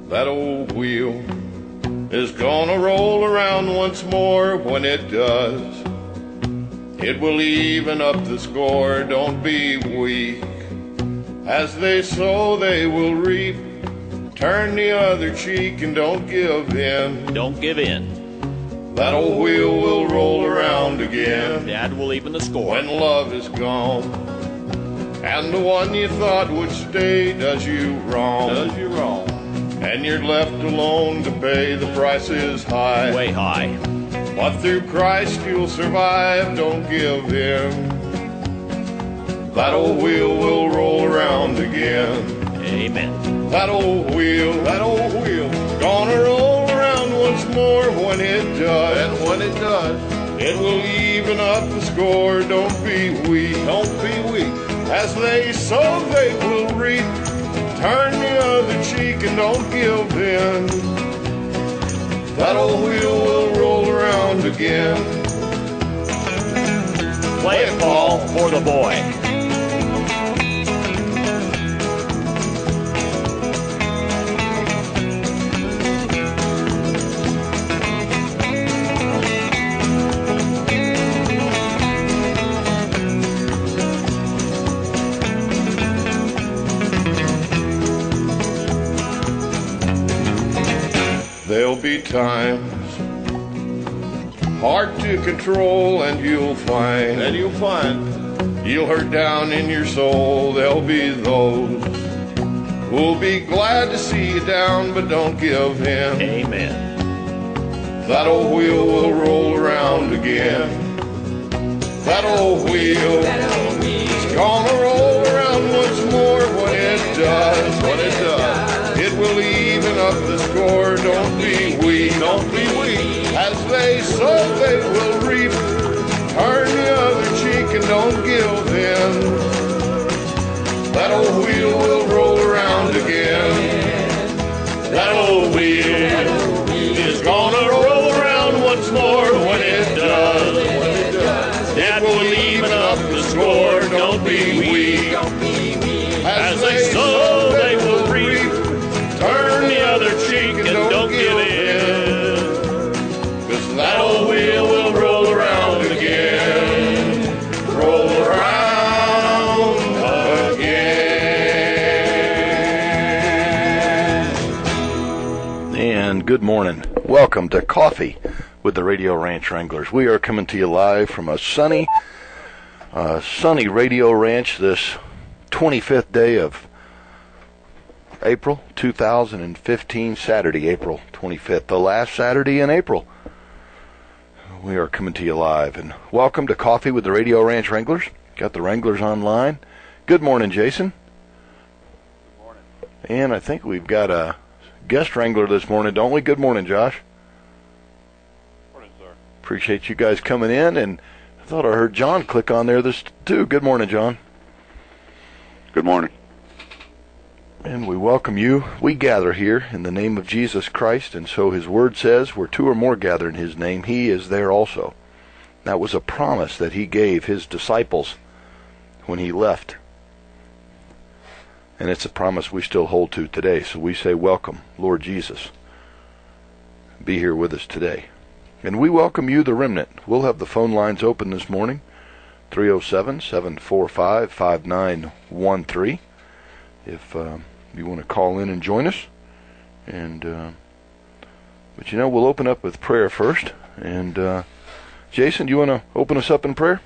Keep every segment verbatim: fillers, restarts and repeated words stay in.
That old wheel is gonna roll around once more. When it does, it will even up the score. Don't be weak. As they sow, they will reap. Turn the other cheek and don't give in. Don't give in. That old wheel will roll around again. Dad will even the score. When love is gone, and the one you thought would stay does you wrong. Does you wrong. And you're left alone to pay. The price is high. Way high. But through Christ you'll survive. Don't give in. That old wheel will roll around again. Amen. That old wheel, that old wheel, gonna roll around once more. When it does, and when it does, it will even up the score. Don't be weak, don't be weak. As they sow, they will reap. Turn the other cheek and don't give in. That old wheel will roll around again. Play it, Paul, for the boy. There'll be times hard to control, and you'll find, and you'll find, you'll hurt down in your soul. There'll be those who'll be glad to see you down, but don't give in. Amen. That old wheel will roll around again. That old wheel is gonna roll around once more. When it does, when it does, it will even up the score. Don't be weak, don't be weak. As they sow, they will reap. Turn the other cheek and don't give in. That old wheel will roll around again. That old wheel is gonna roll around once more. When it does, when it does, it will even up the score. Don't be weak. As they sow, they will reap. Turn the other cheek and don't give in. 'Cause that old wheel will roll around again. Roll around again. And good morning. Welcome to Coffee with the Radio Ranch Wranglers. We are coming to you live from a sunny, uh, sunny Radio Ranch this twenty-fifth day of April two thousand fifteen, Saturday, April twenty-fifth, the last Saturday in April. We are coming to you live, and welcome to Coffee with the Radio Ranch Wranglers. Got the Wranglers online. Good morning, Jason. Good morning. And I think we've got a guest wrangler this morning, don't we? Good morning, Josh. Morning, sir. Appreciate you guys coming in, and I thought I heard John click on there this too. Good morning, John. Good morning. And we welcome you. We gather here in the name of Jesus Christ, and so his word says, where two or more gather in his name, he is there also. That was a promise that he gave his disciples when he left. And it's a promise we still hold to today. So we say, welcome, Lord Jesus. Be here with us today. And we welcome you, the remnant. We'll have the phone lines open this morning, three oh seven, seven four five, five nine one three. If uh, you want to call in and join us. And uh, but you know, we'll open up with prayer first. And uh, Jason, do you want to open us up in prayer?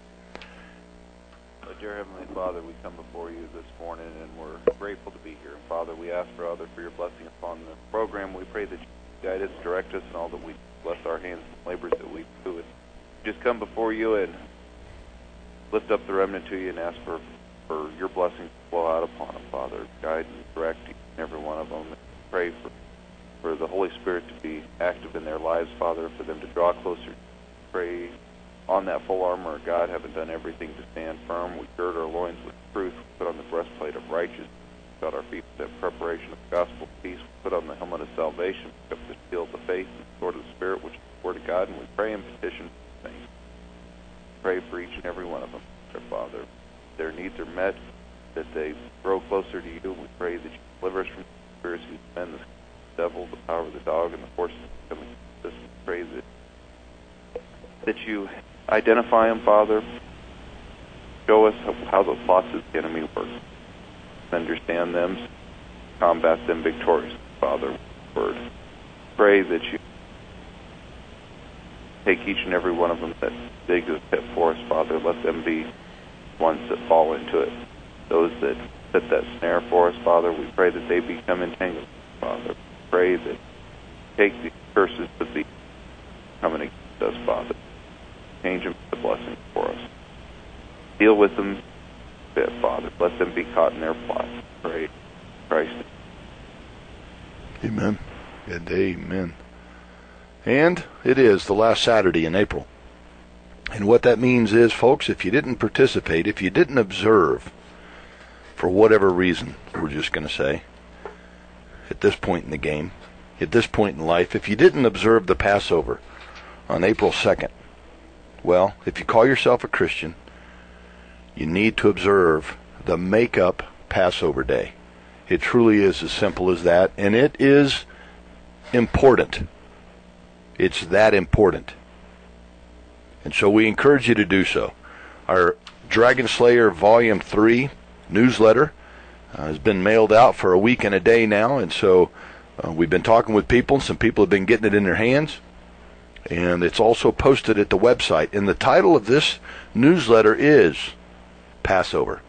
Uh, dear Heavenly Father, we come before you this morning, and we're grateful to be here. And Father, we ask, Father, for your blessing upon the program. We pray that you guide us, direct us, and all that we bless our hands and labors that we do. And just come before you and lift up the remnant to you and ask for for your blessing to flow out upon them, Father. Guide and direct each and every one of them. And pray for, for the Holy Spirit to be active in their lives, Father, for them to draw closer. Pray on that full armor of God, having done everything to stand firm. We gird our loins with truth. We put on the breastplate of righteousness. We got our feet with that preparation of the gospel of peace. We put on the helmet of salvation. We pick up the shield of faith and the sword of the Spirit, which is the word of God. And we pray and petition for things. Pray for each and every one of them, their Father. Their needs are met, that they grow closer to you. We pray that you deliver us from the conspiracies of men, the devil, the power of the dog, and the forces coming against us. Pray that, that you identify them, Father. Show us how, how the plots of the enemy work. Understand them, combat them victoriously, Father. Word. Pray that you take each and every one of them that dig the pit for us, Father. Let them be ones that fall into it. Those that set that snare for us, Father, we pray that they become entangled, Father. Pray that take the curses of the coming against us, Father. Change them to blessings for us. Deal with them, bit, Father. Let them be caught in their plots. Pray, Christ. Amen and amen. And it is the last Saturday in April. And what that means is, folks, if you didn't participate, if you didn't observe, for whatever reason, we're just going to say, at this point in the game, at this point in life, if you didn't observe the Passover on April second, well, if you call yourself a Christian, you need to observe the make-up Passover day. It truly is as simple as that, and it is important. It's that important. And so we encourage you to do so. Our Dragon Slayer Volume three newsletter uh, has been mailed out for a week and a day now, and so uh, we've been talking with people, and some people have been getting it in their hands, and it's also posted at the website. And the title of this newsletter is Passover.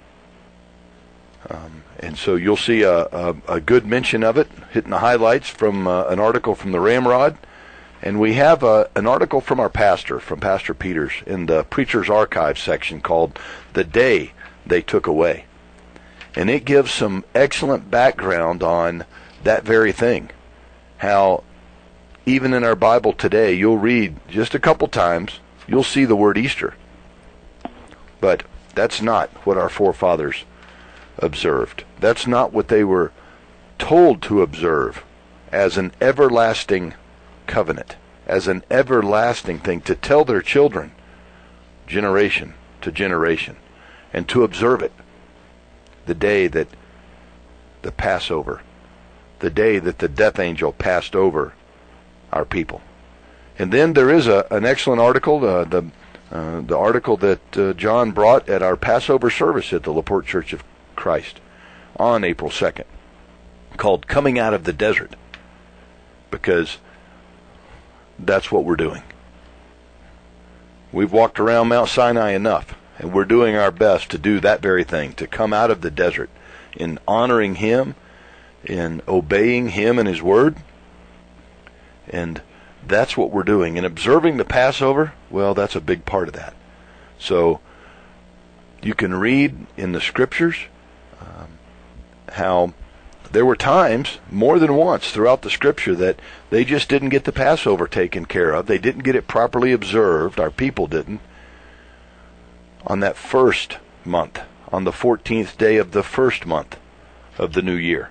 Um, and so you'll see a, a, a good mention of it, hitting the highlights from uh, an article from the Ramrod. And we have a, an article from our pastor, from Pastor Peters, in the Preacher's Archive section called The Day They Took Away. And it gives some excellent background on that very thing. How even in our Bible today, you'll read just a couple times, you'll see the word Easter. But that's not what our forefathers observed. That's not what they were told to observe as an everlasting covenant, as an everlasting thing to tell their children, generation to generation, and to observe it. The day that the Passover, the day that the death angel passed over our people. And then there is a, an excellent article, uh, the uh, the article that uh, John brought at our Passover service at the LaPorte Church of Christ on April second, called Coming Out of the Desert, because that's what we're doing. We've walked around Mount Sinai enough, and we're doing our best to do that very thing, to come out of the desert in honoring Him, in obeying Him and His Word. And that's what we're doing. And observing the Passover, well, that's a big part of that. So you can read in the Scriptures um, how there were times, more than once throughout the Scripture, that they just didn't get the Passover taken care of. They didn't get it properly observed. Our people didn't. On that first month, on the fourteenth day of the first month of the new year.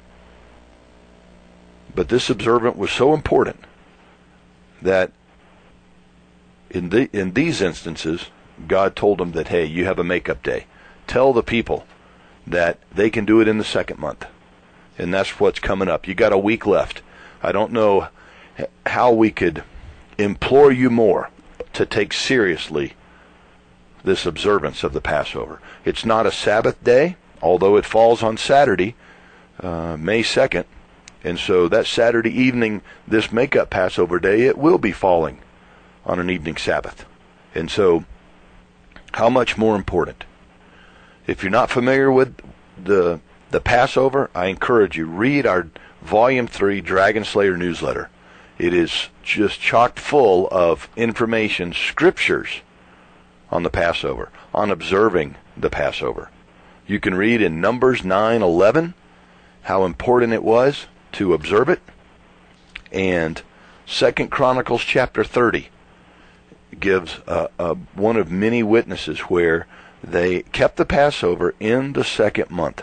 But this observance was so important that in the in these instances, God told them that, hey, you have a make-up day. Tell the people that they can do it in the second month. And that's what's coming up. You got a week left. I don't know how we could implore you more to take seriously this observance of the Passover. It's not a Sabbath day, although it falls on Saturday, uh, May second. And so that Saturday evening, this make-up Passover day, it will be falling on an evening Sabbath. And so, how much more important? If you're not familiar with the the Passover, I encourage you, read our Volume three Dragon Slayer newsletter. It is just chock full of information, scriptures, on the Passover, on observing the Passover. You can read in Numbers nine eleven how important it was to observe it, and Second Chronicles chapter thirty gives uh, uh, one of many witnesses where they kept the Passover in the second month.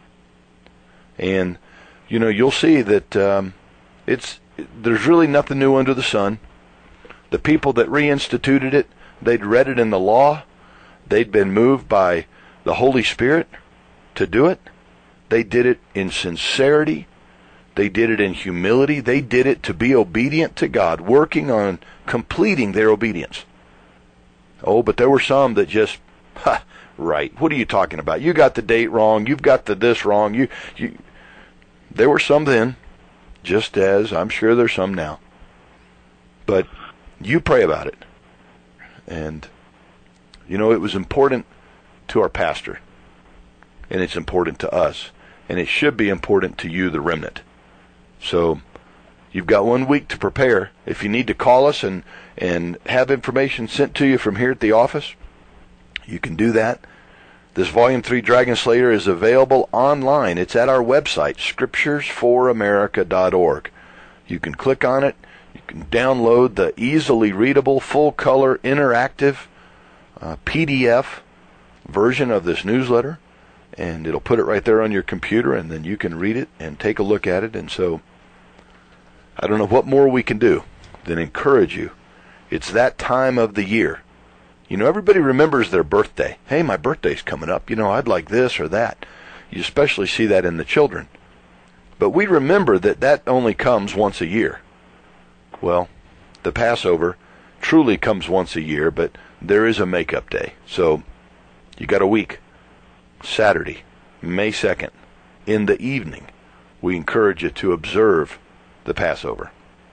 And you know, you'll see that um, it's there's really nothing new under the sun. The people that reinstituted it, they'd read it in the law. They'd been moved by the Holy Spirit to do it. They did it in sincerity. They did it in humility. They did it to be obedient to God, working on completing their obedience. Oh, but there were some that just, ha, right, what are you talking about? You got the date wrong. You've got the this wrong. You, you. There were some then, just as I'm sure there's some now. But you pray about it. And, you know, it was important to our pastor. And it's important to us. And it should be important to you, the remnant. So you've got one week to prepare. If you need to call us and, and have information sent to you from here at the office, you can do that. This Volume three Dragon Slayer is available online. It's at our website, scriptures for america dot org. You can click on it. You can download the easily readable, full-color, interactive uh, P D F version of this newsletter. And it'll put it right there on your computer, and then you can read it and take a look at it. And so I don't know what more we can do than encourage you. It's that time of the year. You know, everybody remembers their birthday. Hey, my birthday's coming up. You know, I'd like this or that. You especially see that in the children. But we remember that that only comes once a year. Well, the Passover truly comes once a year, but there is a make-up day. So you got a week. Saturday, May second, in the evening, we encourage you to observe the Passover.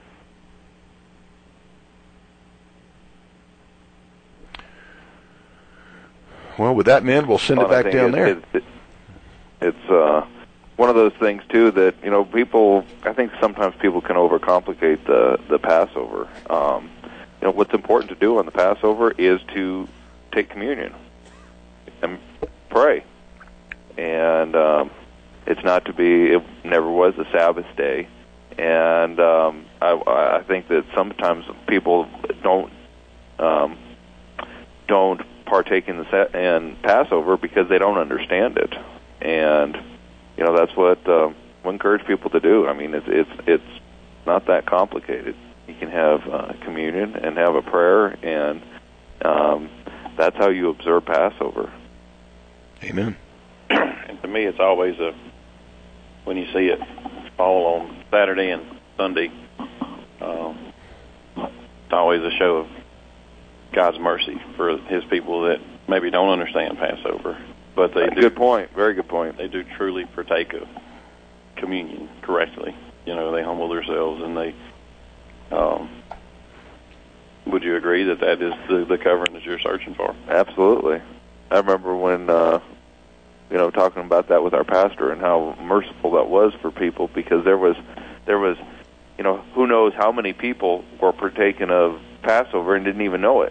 Well, with that, man, we'll send well, it back down it, there. It, it, it's uh, one of those things, too, that, you know, people, I think sometimes people can overcomplicate the, the Passover. Um, you know, what's important to do on the Passover is to take communion and pray. And um, it's not to be, it never was a Sabbath day. And um, I, I think that sometimes people don't um, don't partake in the in Passover because they don't understand it. And you know that's what uh, we encourage people to do. I mean, it's it's it's not that complicated. You can have uh, communion and have a prayer, and um, that's how you observe Passover. Amen. And to me, it's always a, when you see it fall on Saturday and Sunday, um, it's always a show of God's mercy for His people that maybe don't understand Passover, but they do. Good point. Very good point. They do truly partake of communion correctly. You know, they humble themselves, and they. Um, would you agree that that is the, the covering that you're searching for? Absolutely. I remember when. Uh, you know, talking about that with our pastor and how merciful that was for people, because there was, there was, you know, who knows how many people were partaking of Passover and didn't even know it.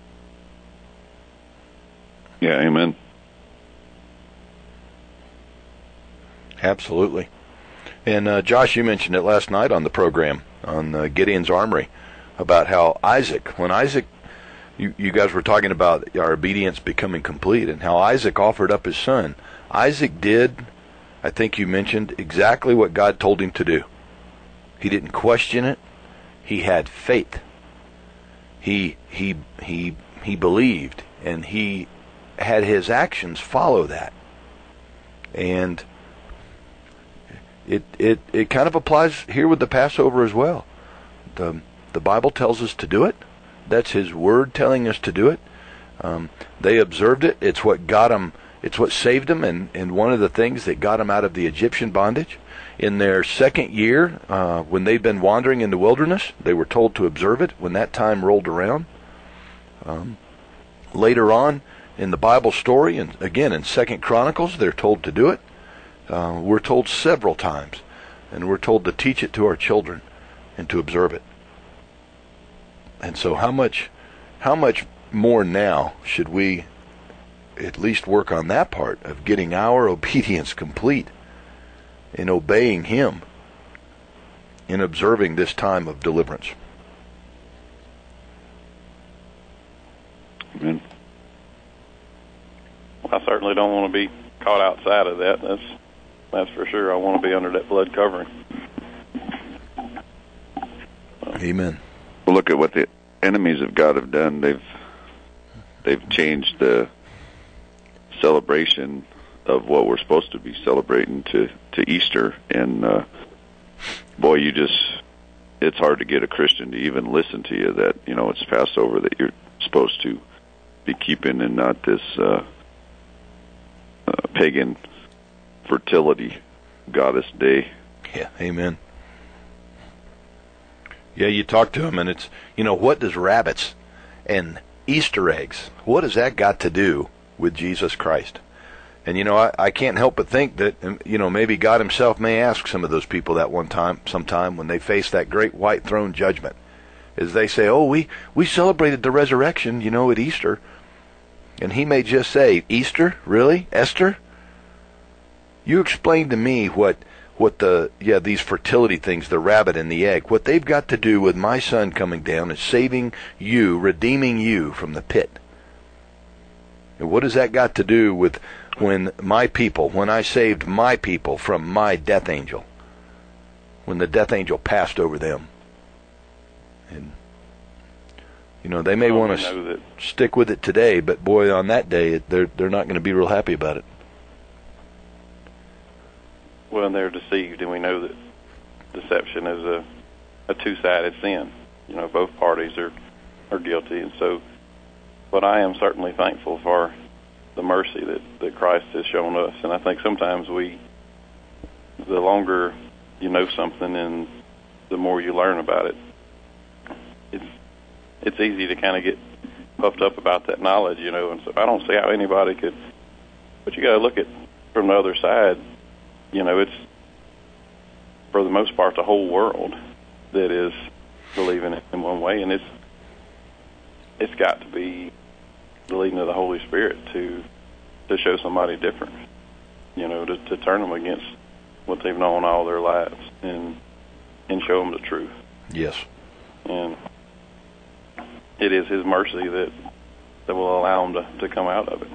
Yeah, amen. Absolutely. And uh, Josh, you mentioned it last night on the program on uh, Gideon's Armory about how Isaac, when Isaac, you, you guys were talking about our obedience becoming complete and how Isaac offered up his son. Isaac did, I think you mentioned, exactly what God told him to do. He didn't question it. He had faith. He he he he believed, and he had his actions follow that. And it it it kind of applies here with the Passover as well. The the Bible tells us to do it. That's His Word telling us to do it. Um, they observed it. It's what got them. It's what saved them, and, and one of the things that got them out of the Egyptian bondage. In their second year, uh, when they'd been wandering in the wilderness, they were told to observe it when that time rolled around. Um, later on in the Bible story, and again in Second Chronicles, they're told to do it. Uh, we're told several times, and we're told to teach it to our children and to observe it. And so how much how much more now should we at least work on that part of getting our obedience complete in obeying Him in observing this time of deliverance? Amen. I certainly don't want to be caught outside of that. That's that's for sure. I want to be under that blood covering. Amen. Well, look at what the enemies of God have done. They've they've changed the celebration of what we're supposed to be celebrating to, to Easter, and uh, boy, you just, it's hard to get a Christian to even listen to you that, you know, it's Passover that you're supposed to be keeping and not this uh, uh, pagan fertility goddess day. Yeah, amen. Yeah, you talk to them, and it's, you know, what does rabbits and Easter eggs, what has that got to do with Jesus Christ? And, you know, I, I can't help but think that, you know, maybe God himself may ask some of those people that one time, sometime when they face that great white throne judgment, as they say, oh, we, we celebrated the resurrection, you know, at Easter. And he may just say, Easter? Really? Esther? You explain to me what, what the, yeah, these fertility things, the rabbit and the egg, what they've got to do with my son coming down and saving you, redeeming you from the pit. And what has that got to do with when my people, when I saved my people from my death angel, when the death angel passed over them? And, you know, they may well, want to s- stick with it today, but boy, on that day, they're they're not going to be real happy about it. Well, they're deceived, and we know that deception is a, a two-sided sin. You know, both parties are, are guilty, and so, but I am certainly thankful for the mercy that, that Christ has shown us, and I think sometimes we, the longer you know something and the more you learn about it, it's it's easy to kind of get puffed up about that knowledge, you know, and so I don't see how anybody could, but you got to look at from the other side. You know, it's, for the most part, the whole world that is believing it in one way, and it's it's got to be the leading of the Holy Spirit to to show somebody different, you know, to, to turn them against what they've known all their lives and and show them the truth. Yes. And it is His mercy that that will allow them to, to come out of it.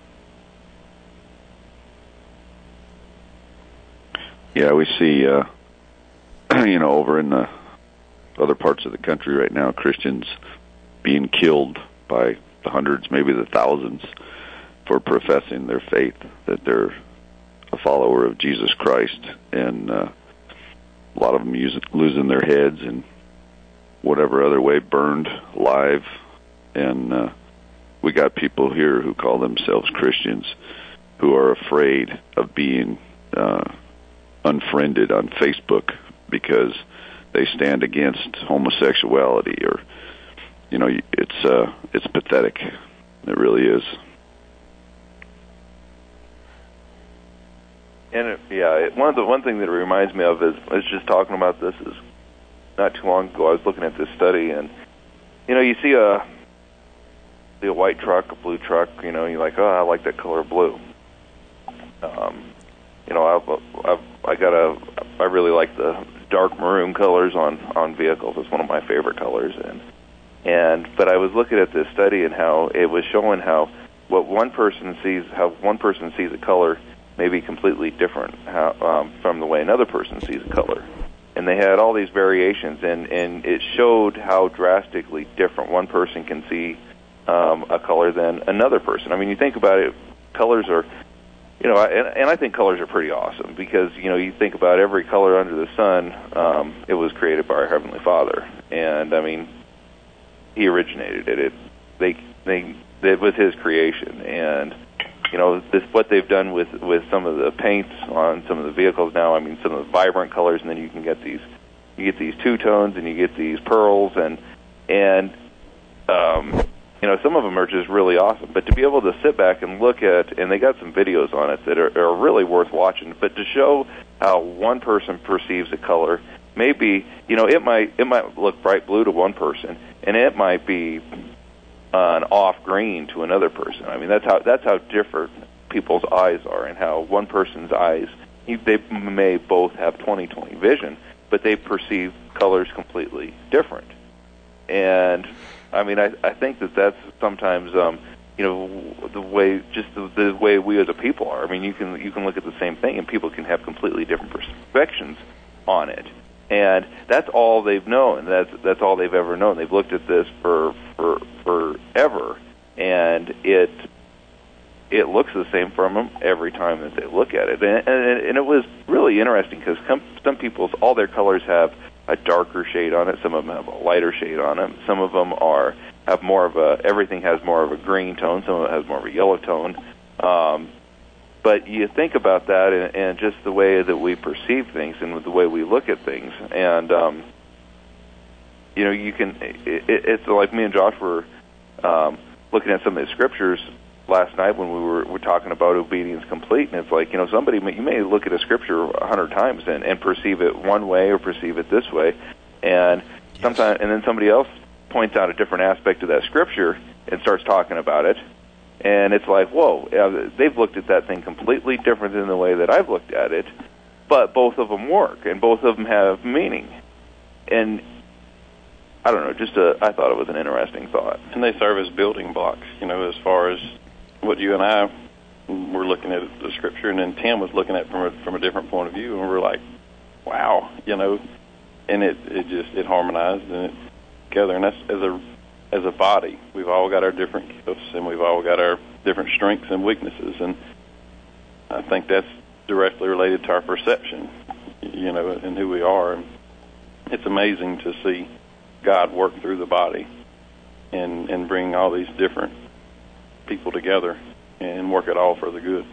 Yeah, we see, uh, you know, over in the other parts of the country right now, Christians being killed by the hundreds, maybe the thousands, for professing their faith, that they're a follower of Jesus Christ, and uh, a lot of them using, losing their heads and whatever other way, burned alive. And uh, we got people here who call themselves Christians who are afraid of being uh, unfriended on Facebook because they stand against homosexuality, or, you know, it's uh, it's pathetic. It really is. And it, yeah, it, one of the one thing that it reminds me of is I was just talking about this is not too long ago. I was looking at this study, and you know, you see a see a white truck, a blue truck. You know, you're like, oh, I like that color blue. Um, you know, I've, I've I got a I really like the dark maroon colors on on vehicles. It's one of my favorite colors, and and but I was looking at this study and how it was showing how what one person sees, how one person sees a color may be completely different how, um, from the way another person sees a color. And they had all these variations, and, and it showed how drastically different one person can see um, a color than another person. I mean, you think about it, colors are, you know, and, and I think colors are pretty awesome because, you know, you think about every color under the sun, um, it was created by our Heavenly Father. And, I mean, He originated it. It they, they, it was His creation. And, you know, this what they've done with, with some of the paints on some of the vehicles now. I mean, some of the vibrant colors, and then you can get these, you get these two tones, and you get these pearls, and and um, you know, some of them are just really awesome. But to be able to sit back and look at, and they got some videos on it that are, are really worth watching. But to show how one person perceives a color, maybe, you know, it might it might look bright blue to one person, and it might be an off green to another person. I mean, that's how that's how different people's eyes are, and how one person's eyes, they may both have twenty twenty vision, but they perceive colors completely different. And I mean, I, I think that that's sometimes, um, you know, the way just the, the way we as a people are. I mean, you can you can look at the same thing, and people can have completely different perspectives on it. And that's all they've known. That's that's all they've ever known. They've looked at this for for forever, and it it looks the same from them every time that they look at it. And, and, and it was really interesting because some, some people's, all their colors have a darker shade on it. Some of them have a lighter shade on it. Some of them are have more of a, everything has more of a green tone. Some of it has more of a yellow tone. Um, but you think about that and, and just the way that we perceive things and the way we look at things. And, um, you know, you can, it, it's like me and Josh were um, looking at some of the scriptures last night when we were, were talking about obedience complete, and it's like, you know, somebody may, you may look at a scripture a hundred times and, and perceive it one way or perceive it this way, and yes. sometimes, and then somebody else points out a different aspect of that scripture and starts talking about it, and it's like, whoa, they've looked at that thing completely different than the way that I've looked at it, but both of them work and both of them have meaning, and I don't know, just a, I thought it was an interesting thought. And they serve as building blocks, you know, as far as what you and I were looking at the scripture, and then Tim was looking at it from a, from a different point of view, and we're like, wow, you know, and it, it just, it harmonized and it together, and that's, as a, as a body, we've all got our different gifts, and we've all got our different strengths and weaknesses, and I think that's directly related to our perception, you know, and who we are, and it's amazing to see God work through the body and, and bring all these different people together and work it all for the good.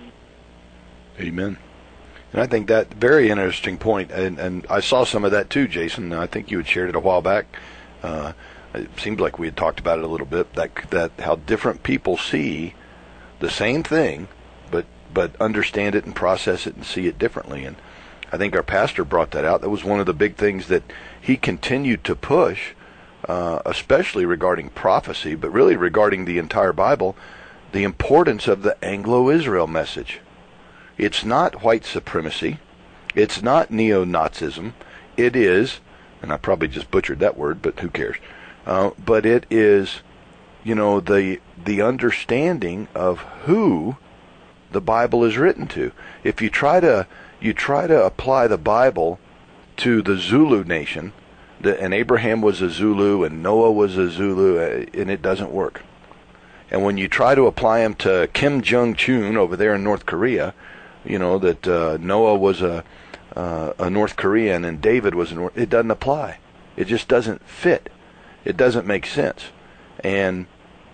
Amen. And I think that very interesting point, and, and I saw some of that too, Jason. I think you had shared it a while back. Uh, it seems like we had talked about it a little bit, that that how different people see the same thing, but but understand it and process it and see it differently. And I think our pastor brought that out. That was one of the big things that he continued to push, uh, especially regarding prophecy, but really regarding the entire Bible, the importance of the Anglo-Israel message. It's not white supremacy. It's not neo-Nazism. It is, and I probably just butchered that word, but who cares? Uh, but it is, you know, the the understanding of who the Bible is written to. If you try to you try to apply the Bible to the Zulu nation, the, and Abraham was a Zulu and Noah was a Zulu, and it doesn't work. And when you try to apply them to Kim Jong-un over there in North Korea, you know, that uh, Noah was a uh, a North Korean and David was a North, it doesn't apply. It just doesn't fit. It doesn't make sense. And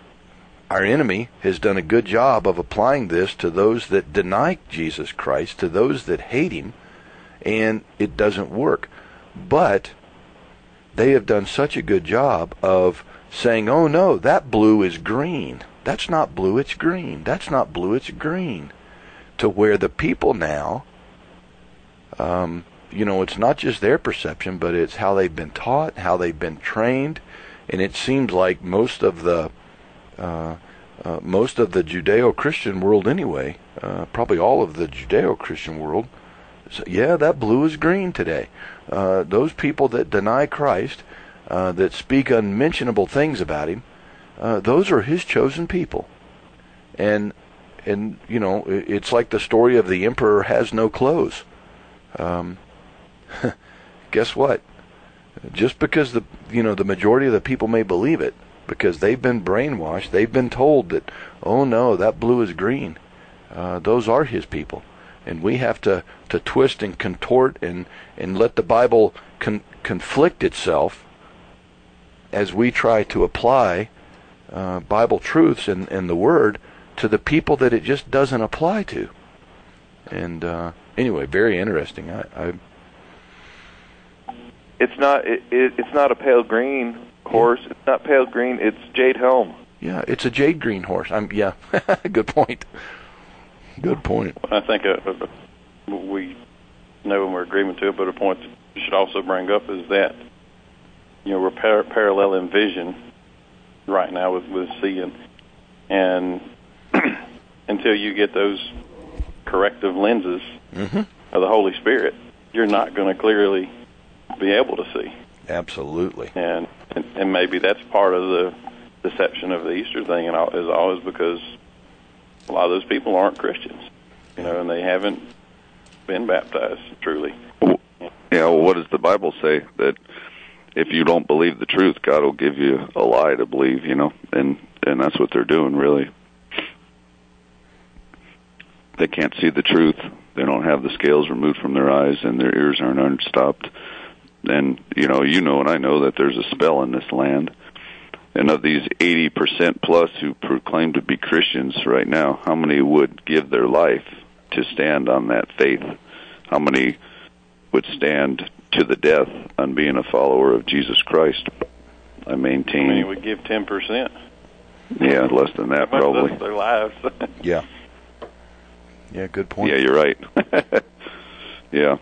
our enemy has done a good job of applying this to those that deny Jesus Christ, to those that hate him, and it doesn't work. But they have done such a good job of saying, oh no, that blue is green. That's not blue, it's green. That's not blue, it's green. To where the people now, um, you know, it's not just their perception, but it's how they've been taught, how they've been trained, and it seems like most of the uh, uh, most of the Judeo-Christian world anyway, uh, probably all of the Judeo-Christian world, so, yeah, that blue is green today. Uh, those people that deny Christ, uh, that speak unmentionable things about him, uh, those are his chosen people. And, and you know, it's like the story of the emperor has no clothes. Um, guess what? Just because the, you know, the majority of the people may believe it, because they've been brainwashed, they've been told that, oh no, that blue is green. Uh, those are his people. And we have to, to twist and contort and, and let the Bible con- conflict itself as we try to apply uh, Bible truths and, and the Word to the people that it just doesn't apply to. And uh, anyway, very interesting. I, I It's not it, it, it's not a pale green horse. Yeah. It's not pale green. It's jade helm. Yeah, it's a jade green horse. I'm yeah. Good point. Good point. I think uh, we know and we're agreeing to it, but a point that you should also bring up is that, you know, we're par- paralleling vision right now with, with seeing, and until you get those corrective lenses mm-hmm. of the Holy Spirit, you're not going to clearly be able to see. Absolutely. And, and and maybe that's part of the deception of the Easter thing, and all, is always because a lot of those people aren't Christians, you know, and they haven't been baptized truly. Yeah, well, what does the Bible say? That if you don't believe the truth, God will give you a lie to believe, you know, and, and that's what they're doing, really. they can't see the truth. They don't have the scales removed from their eyes, and their ears aren't unstopped. And, you know, you know and I know that there's a spell in this land. And of these eighty percent plus who proclaim to be Christians right now, how many would give their life to stand on that faith? How many would stand to the death on being a follower of Jesus Christ? I maintain... I mean, we give ten percent. Yeah, less than that, probably. That's their lives. Yeah. Yeah, good point. Yeah, you're right. Yeah.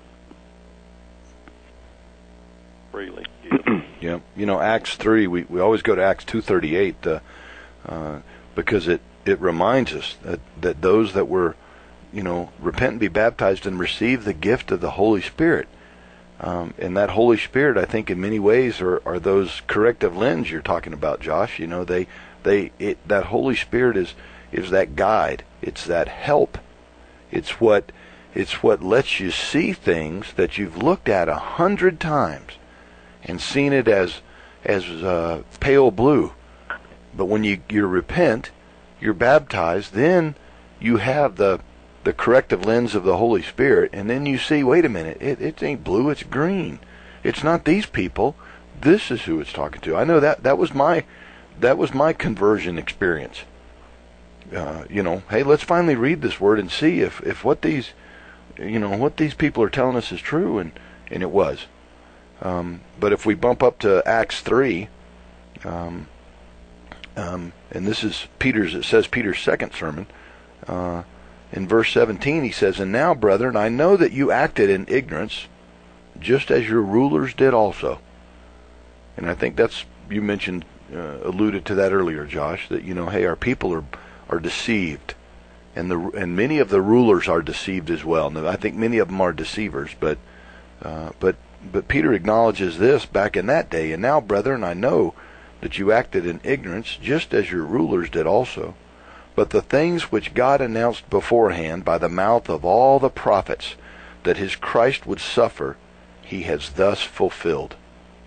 Freely. Yeah. You know, Acts three, we, we always go to Acts two thirty-eight uh, uh, because it, it reminds us that, that those that were, you know, repent and be baptized and receive the gift of the Holy Spirit. Um, and that Holy Spirit, I think, in many ways are, are those corrective lenses you're talking about, Josh. You know, they they it, that Holy Spirit is is that guide. It's that help. It's what it's what lets you see things that you've looked at a hundred times and seen it as as uh, pale blue. But when you you repent, you're baptized, then you have the the corrective lens of the Holy Spirit, and then you see, wait a minute, it, it ain't blue, it's green. It's not these people. This is who it's talking to. I know that that was my that was my conversion experience. Uh, you know, hey, let's finally read this word and see if, if what these you know what these people are telling us is true, and, and it was. Um, but if we bump up to Acts three, um, um, and this is Peter's, it says Peter's second sermon. Uh, In verse seventeen, he says, "And now, brethren, I know that you acted in ignorance, just as your rulers did also." And I think that's, you mentioned, uh, alluded to that earlier, Josh, that, you know, hey, our people are are deceived. And the and many of the rulers are deceived as well. Now, I think many of them are deceivers, but uh, but but Peter acknowledges this back in that day. "And now, brethren, I know that you acted in ignorance, just as your rulers did also. But the things which God announced beforehand by the mouth of all the prophets, that his Christ would suffer, he has thus fulfilled."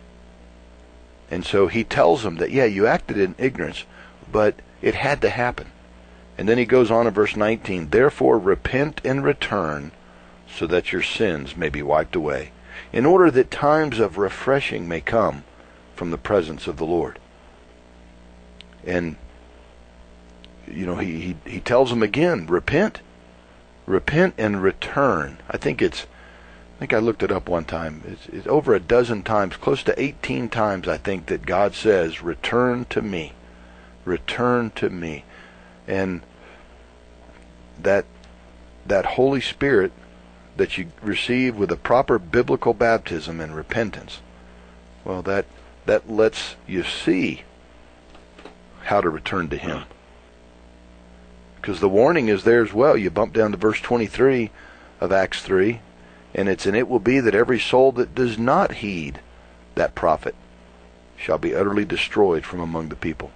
And so he tells them that, yeah, you acted in ignorance, but it had to happen. And then he goes on in verse nineteen, "Therefore repent and return, so that your sins may be wiped away, in order that times of refreshing may come from the presence of the Lord." And you know, he, he, he tells them again, repent, repent and return. I think it's, I think I looked it up one time. It's, it's over a dozen times, close to eighteen times, I think, that God says, return to me, return to me. And that, that Holy Spirit that you receive with a proper biblical baptism and repentance, well, that, that lets you see how to return to him. Because the warning is there as well. You bump down to verse twenty-three of Acts three, and it's, "And it will be that every soul that does not heed that prophet shall be utterly destroyed from among the people."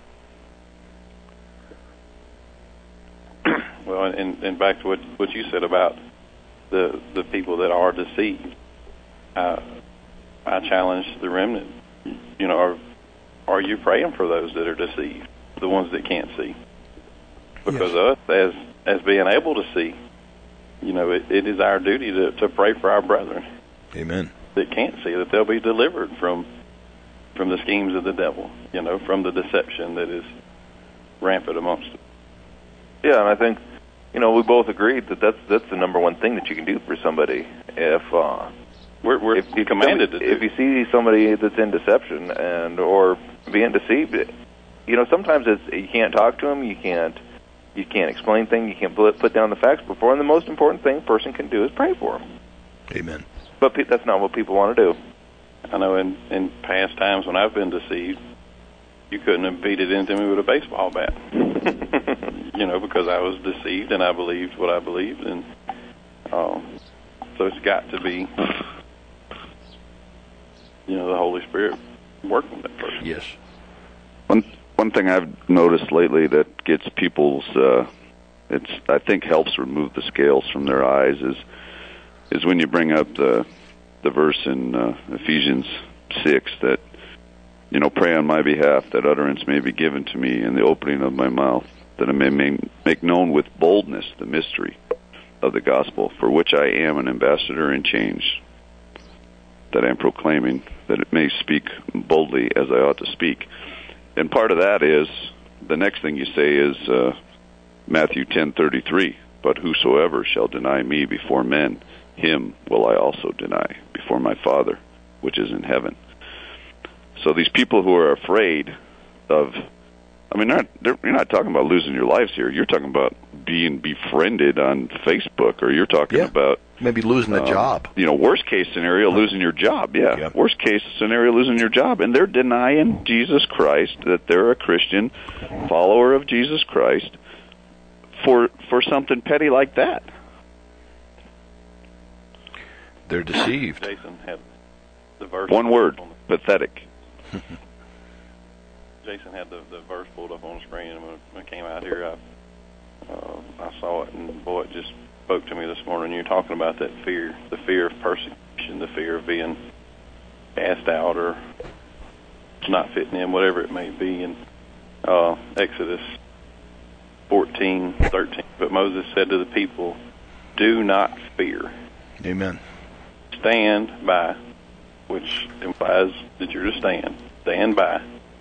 Well, and, and back to what, what you said about the the people that are deceived, uh, I challenge the remnant. You know, are, are you praying for those that are deceived, the ones that can't see? Because yes. us, as as being able to see, you know, it, it is our duty to, to pray for our brethren. Amen. That can't see, that they'll be delivered from from the schemes of the devil, you know, from the deception that is rampant amongst them. Yeah, and I think, you know, we both agreed that that's that's the number one thing that you can do for somebody. If uh, we're, we're if, if commanded somebody, to do. If you see somebody that's in deception and or being deceived, you know, sometimes it's, you can't talk to them, you can't. You can't explain things. You can't put down the facts before. And the most important thing a person can do is pray for them. Amen. But pe- that's not what people want to do. I know in, in past times when I've been deceived, you couldn't have beat it into me with a baseball bat. You know, because I was deceived and I believed what I believed. And um, so it's got to be, you know, the Holy Spirit working with that person. Yes. One One thing I've noticed lately that gets people's, uh, it's I think helps remove the scales from their eyes is is when you bring up the the verse in uh, Ephesians six that, you know, pray on my behalf that utterance may be given to me in the opening of my mouth, that I may make known with boldness the mystery of the gospel, for which I am an ambassador in chains, that I am proclaiming, that it may speak boldly as I ought to speak. And part of that is, the next thing you say is uh, Matthew ten thirty-three, but whosoever shall deny me before men, him will I also deny before my Father, which is in heaven. So these people who are afraid of, I mean, not, you're not talking about losing your lives here. You're talking about being befriended on Facebook, or you're talking yeah. about maybe losing a um, job. You know, worst case scenario, losing your job. Yeah, yep. Worst case scenario, losing your job, and they're denying Jesus Christ, that they're a Christian follower of Jesus Christ, for for something petty like that. They're deceived. Jason had the verse. One word: pathetic. Jason had the, the verse pulled up on the screen, and when I came out here, I, uh, I saw it, and boy, it just spoke to me this morning. You're talking about that fear, the fear of persecution, the fear of being cast out or not fitting in, whatever it may be. And uh, Exodus fourteen thirteen, but Moses said to the people, "Do not fear." Amen. Stand by, which implies that you're to stand. Stand by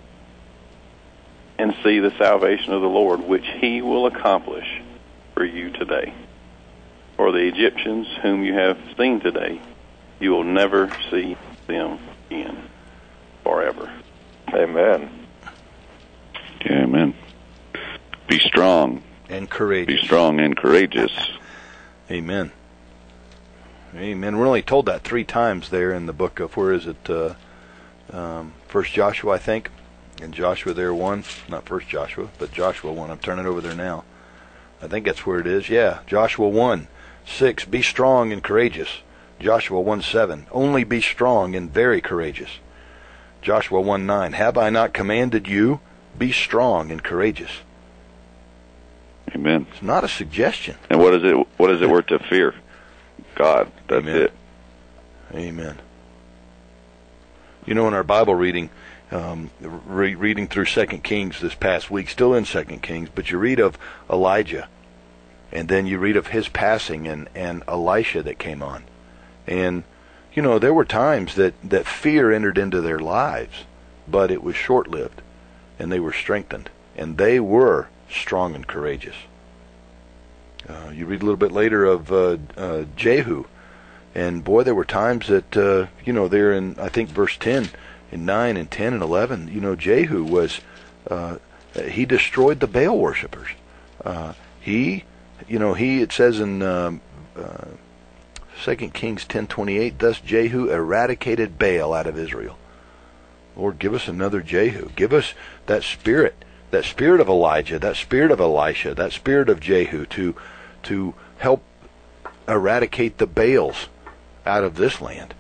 and see the salvation of the Lord, which he will accomplish for you today. For the Egyptians whom you have seen today, you will never see them again forever. Amen. Amen. Be strong. And courageous. Be strong and courageous. Amen. Amen. We're only told that three times there in the book of, where is it? Uh, um, First Joshua, I think. And Joshua there one, not First Joshua, but Joshua one. I'm turning over there now. I think that's where it is. Yeah, Joshua one, six. Be strong and courageous. Joshua one, seven. Only be strong and very courageous. Joshua one, nine. Have I not commanded you? Be strong and courageous. Amen. It's not a suggestion. And what is it? What is it worth to fear? God. That's Amen. it. Amen. You know, in our Bible reading, um, re- reading through Second Kings this past week, still in Second Kings, but you read of Elijah, and then you read of his passing, and, and Elisha that came on. And, you know, there were times that, that fear entered into their lives, but it was short-lived, and they were strengthened, and they were strong and courageous. Uh, you read a little bit later of uh, uh, Jehu, and boy, there were times that, uh, you know, there in, I think, verse ten, in nine and ten and eleven, you know, Jehu was, uh, he destroyed the Baal worshipers. Uh, he, you know, he, it says in um, uh, Second Kings ten twenty-eight, thus Jehu eradicated Baal out of Israel. Lord, give us another Jehu. Give us that spirit, that spirit of Elijah, that spirit of Elisha, that spirit of Jehu to, to help eradicate the Baals out of this land.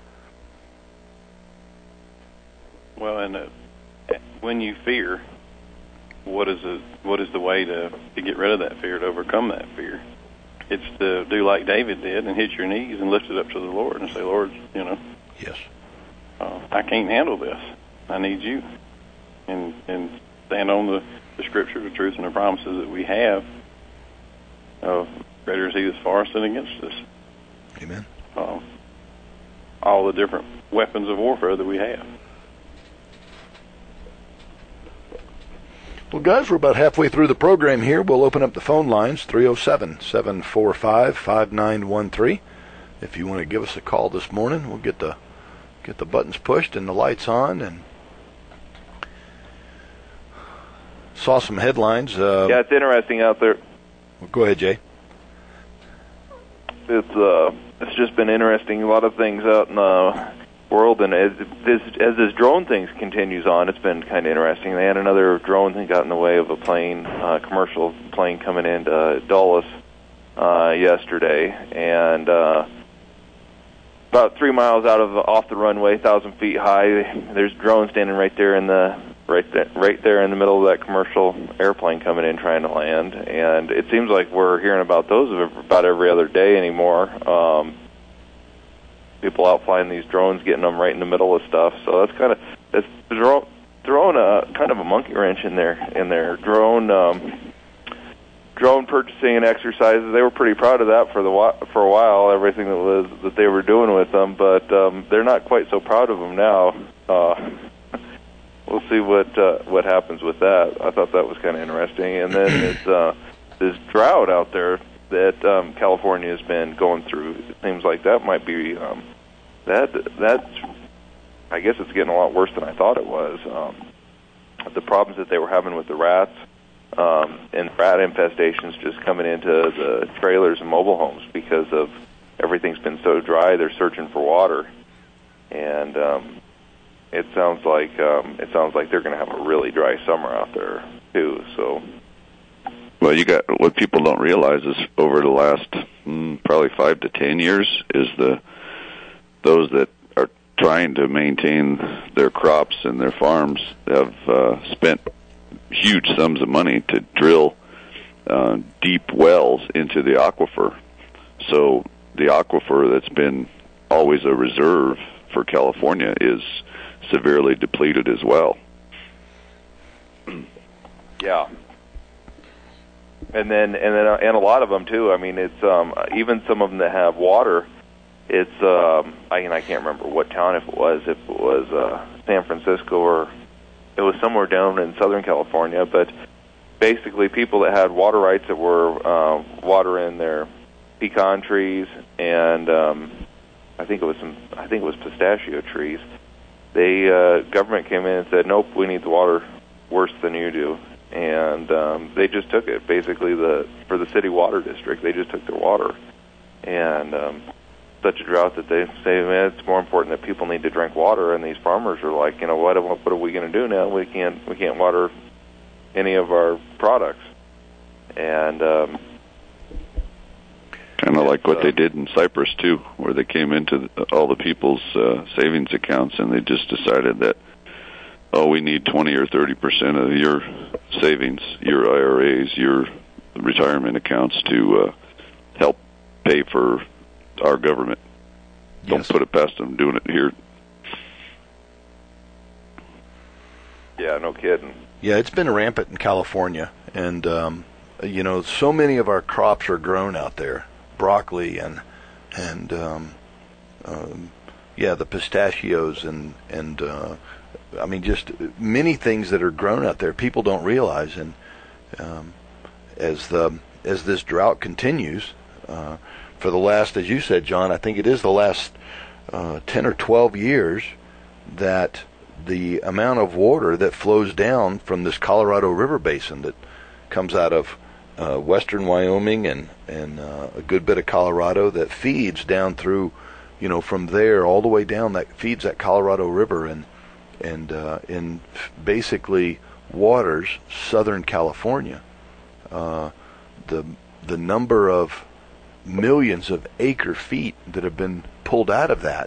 Well, and uh, when you fear, what is the what is the way to, to get rid of that fear, to overcome that fear? It's to do like David did and hit your knees and lift it up to the Lord and say, Lord, you know, yes, uh, I can't handle this. I need you, and and stand on the, the Scripture, the truth, and the promises that we have. Uh, greater is He that's for us than against us. Amen. Uh, all the different weapons of warfare that we have. Well, guys, we're about halfway through the program here. We'll open up the phone lines, three oh seven, seven four five, five nine one three. If you want to give us a call this morning, we'll get the get the buttons pushed and the lights on. And saw some headlines. Uh, Yeah, it's interesting out there. well, go ahead, Jay. It's uh, it's just been interesting. A lot of things out in the world, and as this as this drone thing continues on, it's been kind of interesting. They had another drone that got in the way of a plane, uh, commercial plane coming into Dulles uh, yesterday, and uh, about three miles out of off the runway, thousand feet high. There's a drone standing right there in the right there, right there in the middle of that commercial airplane coming in trying to land, and it seems like we're hearing about those about every other day anymore. Um, people out flying these drones, getting them right in the middle of stuff. So that's kind of that's throwing a kind of a monkey wrench in their in their drone um, drone purchasing and exercises. They were pretty proud of that for the for a while. Everything that was that they were doing with them, but um, they're not quite so proud of them now. Uh, we'll see what uh, what happens with that. I thought that was kind of interesting. And then this uh, this drought out there that um, California has been going through. It seems like that might be um, that that's. I guess it's getting a lot worse than I thought it was. Um, the problems that they were having with the rats um, and rat infestations just coming into the trailers and mobile homes because of everything's been so dry. They're searching for water, and um, it sounds like um, it sounds like they're going to have a really dry summer out there too. So, well, you got what people don't realize is over the last mm, probably five to ten years is the those that are trying to maintain their crops and their farms have uh, spent huge sums of money to drill uh, deep wells into the aquifer. So the aquifer that's been always a reserve for California is severely depleted as well. Yeah. And then, and then, uh, and a lot of them too. I mean, it's um, even some of them that have water. It's um, I and I can't remember what town if it was. If it was uh, San Francisco or it was somewhere down in Southern California. But basically, people that had water rights that were uh, watering their pecan trees and um, I think it was some. I think it was pistachio trees. They uh, government came in and said, "Nope, we need the water worse than you do." And um, they just took it. Basically, the for the city water district, they just took their water, and um, such a drought that they say, man, it's more important that people need to drink water. And these farmers are like, you know, what? What are we going to do now? We can't. We can't water any of our products. And um, kind of like what uh, they did in Cyprus too, where they came into the, all the people's uh, savings accounts, and they just decided that, oh, we need twenty or thirty percent of your savings, your I R As, your retirement accounts to uh, help pay for our government. Don't Yes. put it past them doing it here. yeah, no kidding. Yeah, it's been rampant in California, and um, you know, so many of our crops are grown out there, broccoli and and um, um, yeah, the pistachios and and uh, I mean, just many things that are grown out there. People don't realize, and um, as the as this drought continues, uh, for the last, as you said, John, I think it is the last uh, ten or twelve years that the amount of water that flows down from this Colorado River basin that comes out of uh, western Wyoming and and uh, a good bit of Colorado that feeds down through, you know, from there all the way down, that feeds that Colorado River and and uh, in basically waters Southern California. Uh, the the number of millions of acre feet that have been pulled out of that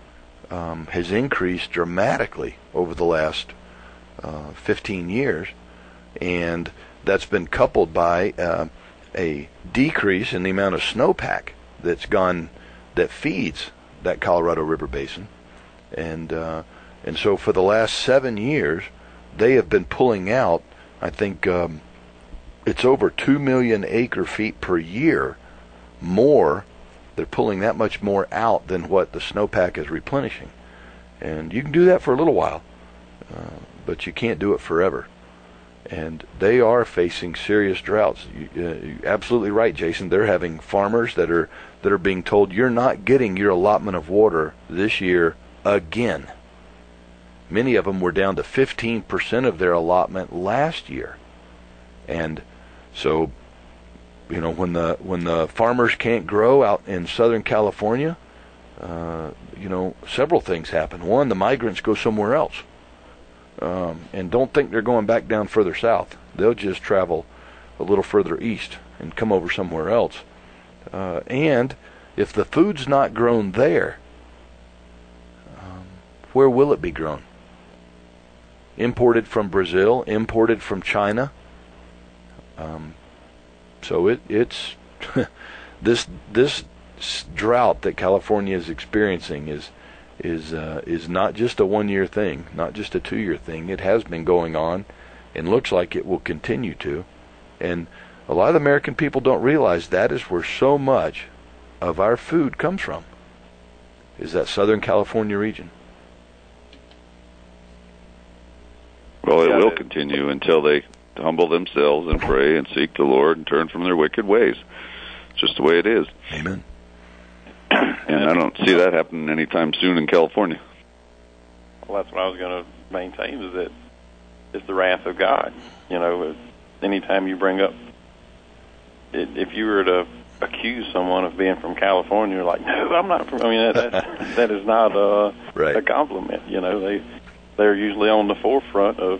um, has increased dramatically over the last uh, fifteen years, and that's been coupled by uh, a decrease in the amount of snowpack that's gone that feeds that Colorado River basin, and uh, and so for the last seven years they have been pulling out, I think um, it's over two million acre feet per year more. They're pulling that much more out than what the snowpack is replenishing. And you can do that for a little while, uh, but you can't do it forever. And they are facing serious droughts. You, uh, you're absolutely right, Jason. They're having farmers that are that are being told, you're not getting your allotment of water this year again. Many of them were down to fifteen percent of their allotment last year. And so, you know, when the when the farmers can't grow out in Southern California, uh, you know, several things happen. One, the migrants go somewhere else, um, and don't think they're going back down further south. They'll just travel a little further east and come over somewhere else. Uh, and if the food's not grown there, um, where will it be grown? Imported from Brazil, imported from China. Um, So it, it's this this drought that California is experiencing is is uh, is not just a one-year thing, not just a two-year thing. It has been going on, and looks like it will continue to. And A lot of the American people don't realize that is where so much of our food comes from, is that Southern California region. Well, it Yeah, will it- continue until they humble themselves and pray and seek the Lord and turn from their wicked ways. It's just the way it is. Amen. And I don't see that happening anytime soon in California. Well, that's what I was going to maintain, is that it's the wrath of God. You know, anytime you bring up, it, if you were to accuse someone of being from California, you're like, no, I'm not from, I mean, that, that, that is not a, Right. a compliment. You know, they, they're usually on the forefront of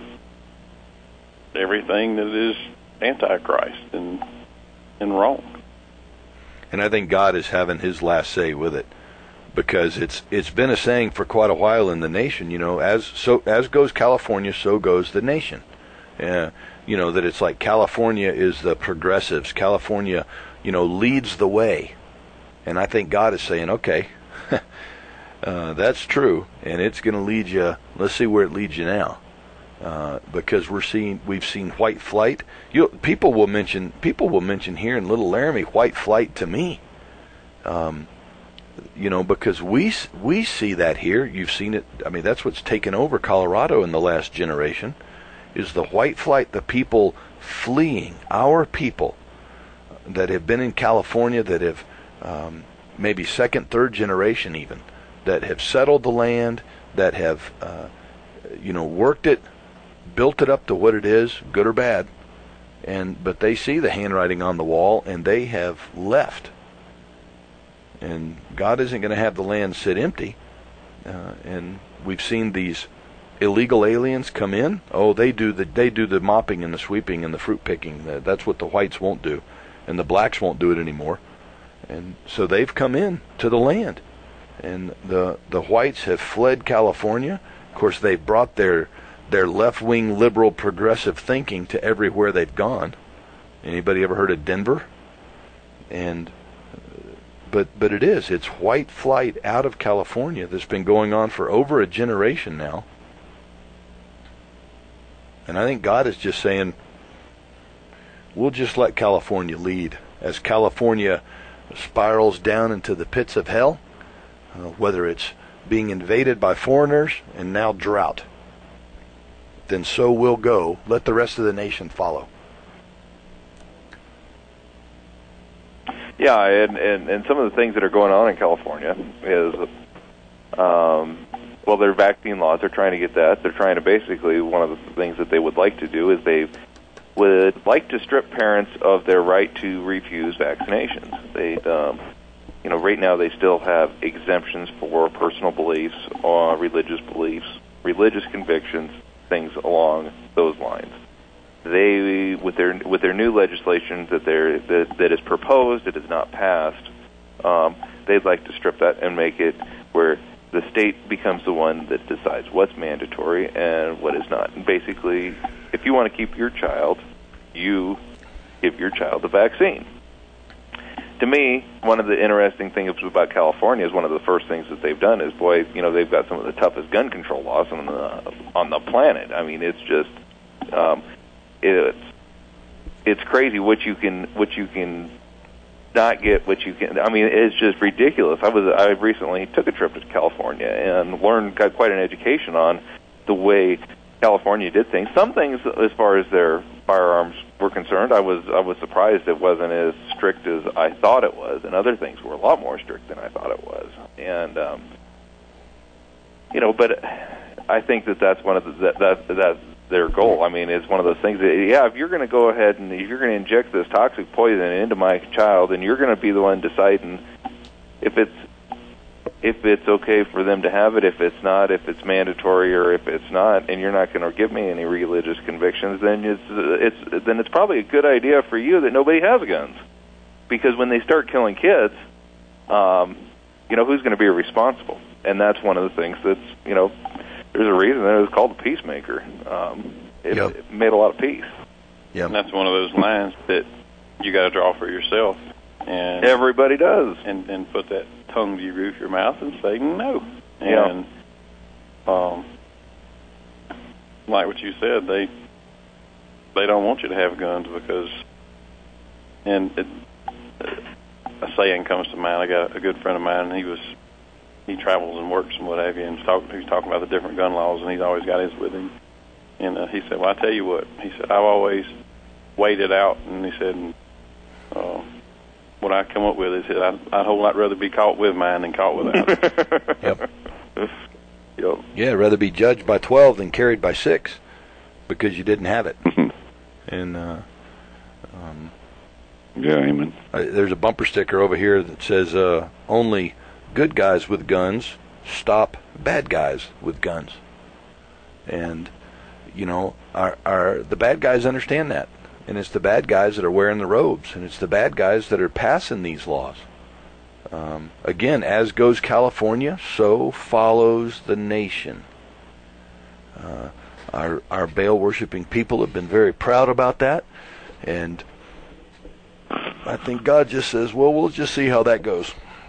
everything that is Antichrist and, and wrong. And I think God is having his last say with it, because it's it's been a saying for quite a while in the nation. You know, as so as goes California, so goes the nation. Uh, you know, that it's like California is the progressives. California, you know, leads the way. And I think God is saying, okay, uh, that's true, and it's going to lead you. Let's see where it leads you now. Uh, because we're seeing, we've seen white flight. You people will mention, people will mention here in Little Laramie white flight to me. Um, you know, because we we see that here. You've seen it. I mean, that's what's taken over Colorado in the last generation, is the white flight. The people fleeing, our people that have been in California, that have um, maybe second, third generation even, that have settled the land, that have uh, you know worked it, built it up to what it is, good or bad, and but they see the handwriting on the wall, and they have left. And God isn't going to have the land sit empty. Uh, and we've seen these illegal aliens come in. Oh, they do the they do the mopping and the sweeping and the fruit picking. That's what the whites won't do, and the blacks won't do it anymore. And so they've come in to the land, and the the whites have fled California. Of course, they brought their their left-wing liberal progressive thinking to everywhere they've gone. Anybody ever heard of Denver? And but but it is it's white flight out of California that's been going on for over a generation now. And I think God is just saying, we'll just let California lead. As California spirals down into the pits of hell, uh, whether it's being invaded by foreigners and now drought, then so will go. Let the rest of the nation follow. Yeah, and, and, and some of the things that are going on in California is, um, well, their vaccine laws, they're trying to get that. They're trying to basically, one of the things that they would like to do is they would like to strip parents of their right to refuse vaccinations. They, um, you know, right now they still have exemptions for personal beliefs, or religious beliefs, religious convictions, things along those lines. They, with their with their new legislation that they're that, that is proposed, it is not passed. Um, they'd like to strip that and make it where the state becomes the one that decides what's mandatory and what is not. And basically, if you want to keep your child, you give your child the vaccine. To me, one of the interesting things about California is one of the first things that they've done is, boy, you know, they've got some of the toughest gun control laws on the on the planet. I mean, it's just um, it's it's crazy what you can what you can not get, what you can. I mean, it's just ridiculous. I was I recently took a trip to California and learned got quite an education on the way California did things. Some things, as far as their firearms were concerned, I was I was surprised it wasn't as strict as I thought it was, and other things were a lot more strict than I thought it was. And um, you know, but I think that that's one of the that that, that their goal. I mean, it's one of those things that, yeah, if you're going to go ahead and if you're going to inject this toxic poison into my child, and you're going to be the one deciding if it's if it's okay for them to have it, if it's not, if it's mandatory or if it's not, and you're not going to give me any religious convictions, then it's it's then it's probably a good idea for you that nobody has guns, because when they start killing kids, um, you know, who's going to be responsible? And that's one of the things that's, you know, there's a reason that it was called the Peacemaker. Um, it, Yep. it made a lot of peace. Yeah, And that's one of those lines that you got to draw for yourself, and Everybody does. and and put that tongue to your roof your mouth and say no. Yeah. And um, like what you said, they they don't want you to have guns because and it, a saying comes to mind. I got a good friend of mine, and he was he travels and works and what have you, and he's, talk, he's talking about the different gun laws, and he's always got his with him. And uh, he said, well, I tell you what, he said, I've always weighed it out, and he said, uh, what I come up with is that I'd, I'd a whole lot rather be caught with mine than caught without it. Yep. Yep. Yeah, rather be judged by twelve than carried by six because you didn't have it. And uh, um, yeah, amen. uh, there's a bumper sticker over here that says, uh, only good guys with guns stop bad guys with guns. And, you know, our, our the bad guys understand that. And it's the bad guys that are wearing the robes. And it's the bad guys that are passing these laws. Um, again, as goes California, so follows the nation. Uh, our our Baal worshiping people have been very proud about that, and I think God just says, "Well, we'll just see how that goes.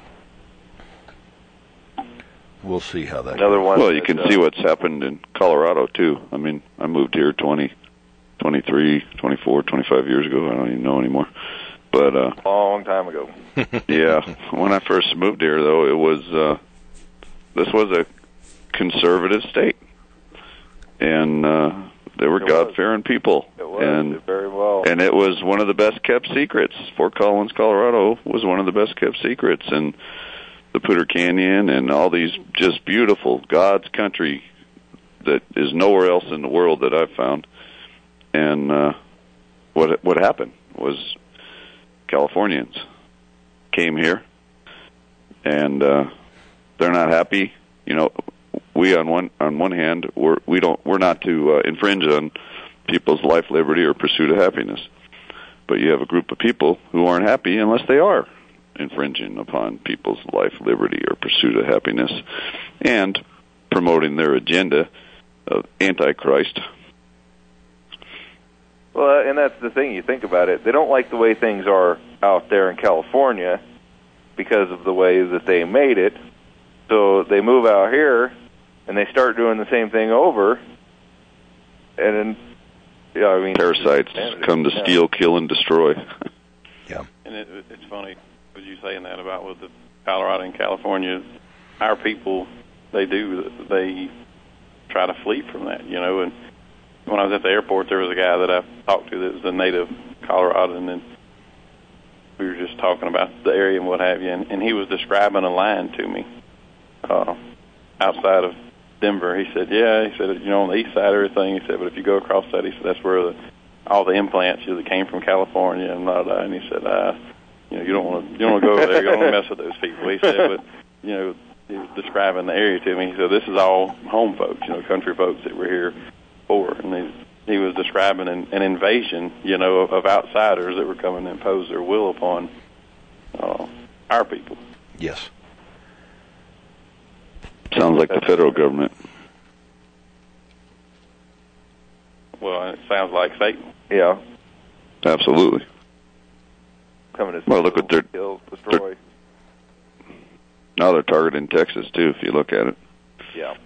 We'll see how that." Another goes. one. Well, you that, can uh, see what's happened in Colorado too. I mean, I moved here twenty, twenty-three, twenty-four, twenty-five years ago. I don't even know anymore. But uh, long time ago. yeah, when I first moved here, though, it was uh, this was a conservative state, and uh, they were It God-fearing people. It was and very well. and it was one of the best kept secrets. Fort Collins, Colorado, was one of the best kept secrets, and the Poudre Canyon and all these just beautiful God's country that is nowhere else in the world that I've found. And uh, what what happened was Californians came here, and uh, they're not happy. You know, we on one on one hand, we're we don't we're not to uh, infringe on people's life, liberty, or pursuit of happiness. But you have a group of people who aren't happy unless they are infringing upon people's life, liberty, or pursuit of happiness, and promoting their agenda of Antichrist. Well, and that's the thing. You think about it. They don't like the way things are out there in California because of the way that they made it. So they move out here, and they start doing the same thing over. And then, yeah, I mean, parasites come to yeah. steal, kill, and destroy. Yeah. And it, it's funny, what you saying that about with the Colorado and California, our people, they do, they try to flee from that, you know, and when I was at the airport, there was a guy that I talked to that was a native Coloradan, and we were just talking about the area and what have you, and, and he was describing a line to me uh, outside of Denver. He said, yeah, he said, you know, on the east side of everything, he said, but if you go across that, he said, that's where the, all the implants you know, that came from California and blah, blah, and he said, uh, you know, you don't want to you don't want to go over there, you don't want to mess with those people. He said, but, you know, he was describing the area to me. He said, this is all home folks, you know, country folks that were here for, and he, he was describing an, an invasion, you know, of, of outsiders that were coming to impose their will upon uh, our people. Yes. Sounds like the federal government. Well, it sounds like Satan. Yeah. Absolutely. Coming to Well, look what they're- kill, destroy. Now they're targeting Texas, too, if you look at it. Yeah.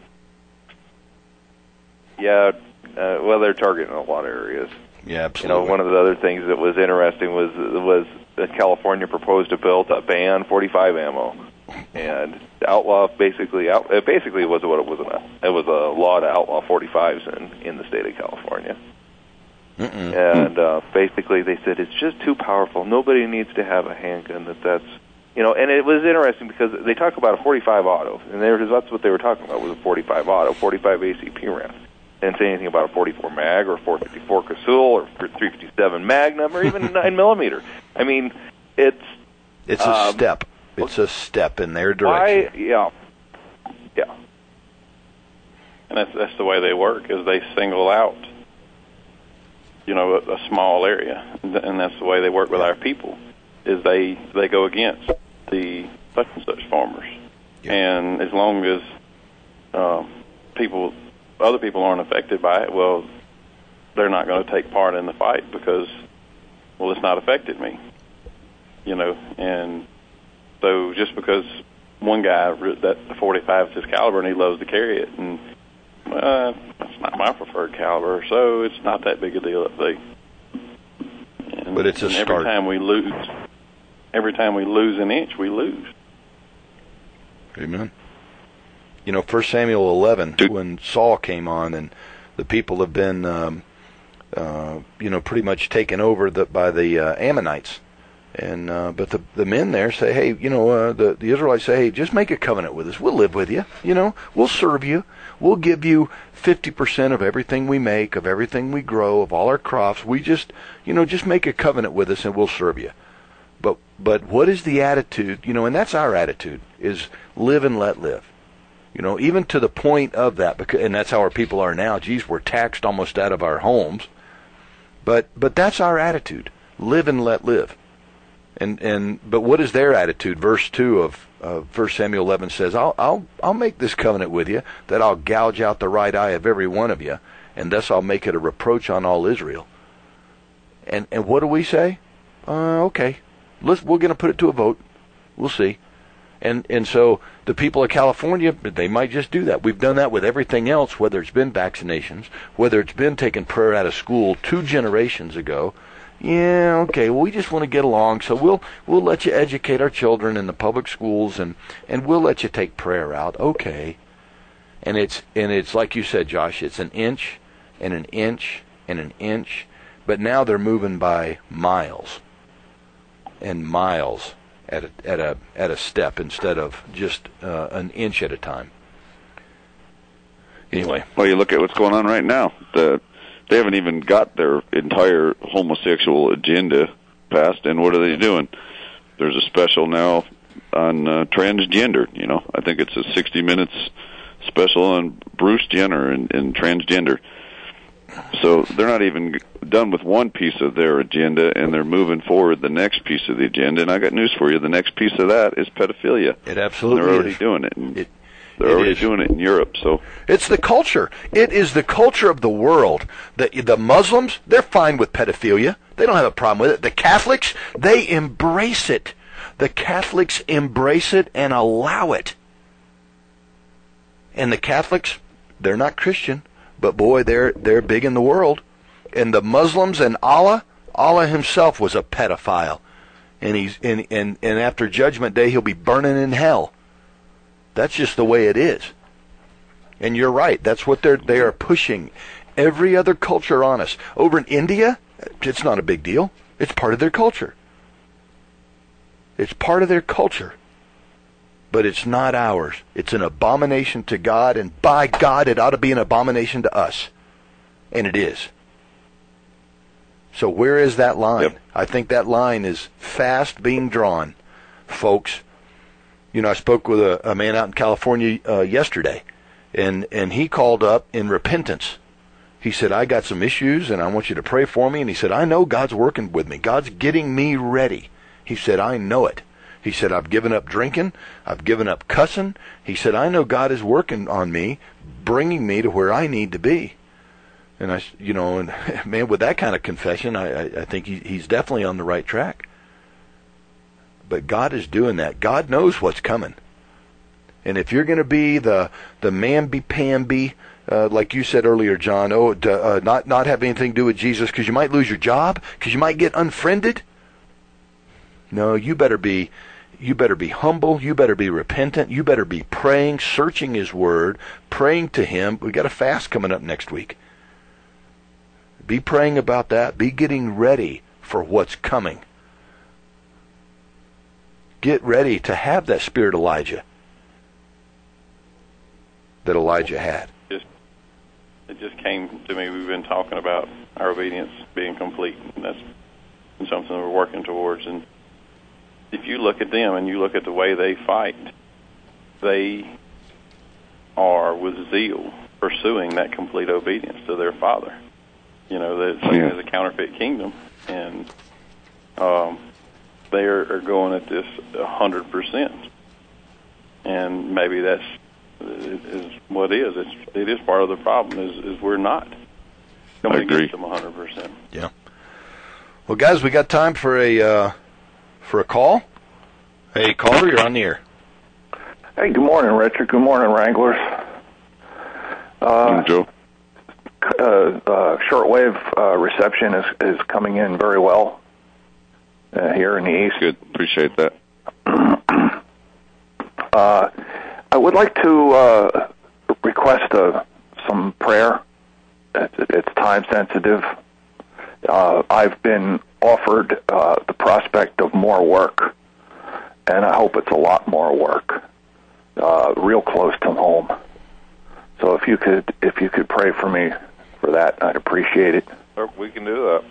Yeah. Uh, well, they're targeting a lot of areas. Yeah, absolutely. You know, one of the other things that was interesting was was that California proposed a bill to ban forty-five ammo, and outlaw basically out. It basically was what it was. A, it was a law to outlaw forty-fives in in the state of California. Mm-mm. And uh, basically, they said it's just too powerful. Nobody needs to have a handgun. That that's you know. And it was interesting because they talk about a forty-five auto, and they were, that's what they were talking about was a forty-five auto, forty-five A C P round. Didn't say anything about a forty-four mag or a four fifty-four Casull or three fifty-seven Magnum or even nine millimeter. I mean, it's It's a um, step. It's a step in their direction. why, yeah, yeah. And that's that's the way they work, is they single out, you know, a, a small area, and that's the way they work with our people, is they they go against the such and such farmers, Yeah. and as long as um, people, other people aren't affected by it, well, they're not going to take part in the fight because, well, it's not affected me, you know, and so just because one guy that the forty-five is his caliber and he loves to carry it, and uh, that's not my preferred caliber, so it's not that big a deal. If they, And, but it's a and start. Every time we lose, every time we lose an inch, we lose. Amen. You know, First Samuel eleven, when Saul came on, and the people have been, um, uh, you know, pretty much taken over the, by the uh, Ammonites. And uh, but the the men there say, hey, you know, uh, the the Israelites say, hey, just make a covenant with us. We'll live with you. You know, we'll serve you. We'll give you fifty percent of everything we make, of everything we grow, of all our crops. We just, you know, just make a covenant with us, and we'll serve you. But but what is the attitude? You know, and that's our attitude: is live and let live. You know, even to the point of that, because, and that's how our people are now. Geez, we're taxed almost out of our homes. But but that's our attitude: live and let live. And and but what is their attitude? Verse two of uh, First Samuel eleven says, I'll I'll I'll make this covenant with you, that I'll gouge out the right eye of every one of you, and thus I'll make it a reproach on all Israel. And and what do we say? Uh, okay, let's we're going to put it to a vote. We'll see. And and so the people of California, they might just do that. We've done that with everything else, whether it's been vaccinations, whether it's been taking prayer out of school two generations ago. Yeah, okay, well, we just want to get along, so we'll we'll let you educate our children in the public schools, and, and we'll let you take prayer out. Okay. And it's and it's like you said, Josh, it's an inch and an inch and an inch, but now they're moving by miles and miles at a at a at a step instead of just uh, an inch at a time. Anyway. Well, you look at what's going on right now. The They haven't even got their entire homosexual agenda passed, and what are they doing? There's a special now on uh, transgender. You know, I think it's a sixty minutes special on Bruce Jenner and, and transgender. So they're not even done with one piece of their agenda, and they're moving forward the next piece of the agenda. And I got news for you: the next piece of that is pedophilia. It absolutely and they're already is. doing it. And it They're It already is. doing it in Europe. So it's the culture. It is the culture of the world. The, the Muslims, they're fine with pedophilia. They don't have a problem with it. The Catholics, they embrace it. The Catholics embrace it and allow it. And the Catholics, they're not Christian, but boy, they're they're big in the world. And the Muslims and Allah, Allah himself was a pedophile. And he's and, and, and after Judgment Day, he'll be burning in hell. That's just the way it is. And you're right. That's what they're they are pushing every other culture on us. Over in India, it's not a big deal. It's part of their culture. It's part of their culture. But it's not ours. It's an abomination to God, and by God, it ought to be an abomination to us. And it is. So where is that line? Yep. I think that line is fast being drawn, folks. You know, I spoke with a, a man out in California uh, yesterday, and, and he called up in repentance. He said, I got some issues, and I want you to pray for me. And he said, I know God's working with me. God's getting me ready. He said, I know it. He said, I've given up drinking. I've given up cussing. He said, I know God is working on me, bringing me to where I need to be. And I, you know, and man, with that kind of confession, I, I, I think he, he's definitely on the right track. But God is doing that. God knows what's coming. And if you're going to be the the mamby-pamby, uh, like you said earlier, John, oh, to, uh, not not have anything to do with Jesus because you might lose your job, because you might get unfriended. No, you better be, you better be humble. You better be repentant. You better be praying, searching His Word, praying to Him. We got a fast coming up next week. Be praying about that. Be getting ready for what's coming. Get ready to have that spirit Elijah that Elijah had. Just, it just came to me. We've been talking about our obedience being complete, and that's something we're working towards. And if you look at them and you look at the way they fight, they are with zeal pursuing that complete obedience to their Father. You know, that Satan Yeah. is a counterfeit kingdom, and um, they are, are going at this a hundred percent. And maybe that's is what it is. It's, it is part of the problem. Is, is we're not coming I agree. against them a hundred percent. Yeah. Well, guys, we got time for a uh, for a call. Hey, caller, you're on the air. Hey, good morning, Richard. Good morning, Wranglers. Uh, Joe. uh, uh, shortwave uh, reception is, is coming in very well. uh, here in the East. Good. Appreciate that. uh, I would like to uh, request uh, some prayer. It's, it's time sensitive. Uh, I've been offered uh, the prospect of more work, and I hope it's a lot more work, uh, real close to home. So if you could, if you could pray for me for that, I'd appreciate it. Sure, we can do that.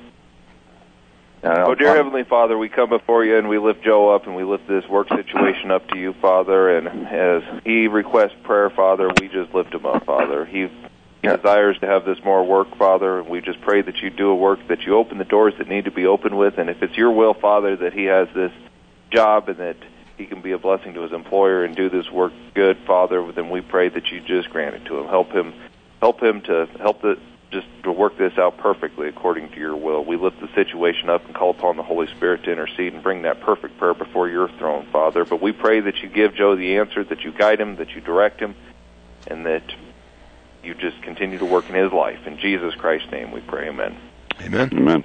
And Oh, dear I'm- Heavenly Father, we come before you and we lift Joe up and we lift this work situation up to you, Father. And as he requests prayer, Father, we just lift him up, Father. He Yeah. desires to have this more work, Father. We just pray that you do a work, that you open the doors that need to be opened with. And if it's your will, Father, that he has this job and that he can be a blessing to his employer and do this work good, Father, then we pray that you just grant it to him. Help him, help him to help the just to work this out perfectly according to your will. We lift the situation up and call upon the Holy Spirit to intercede and bring that perfect prayer before your throne, Father. But we pray that you give Joe the answer, that you guide him, that you direct him, and that you just continue to work in his life. In Jesus Christ's name we pray, amen. Amen. Amen.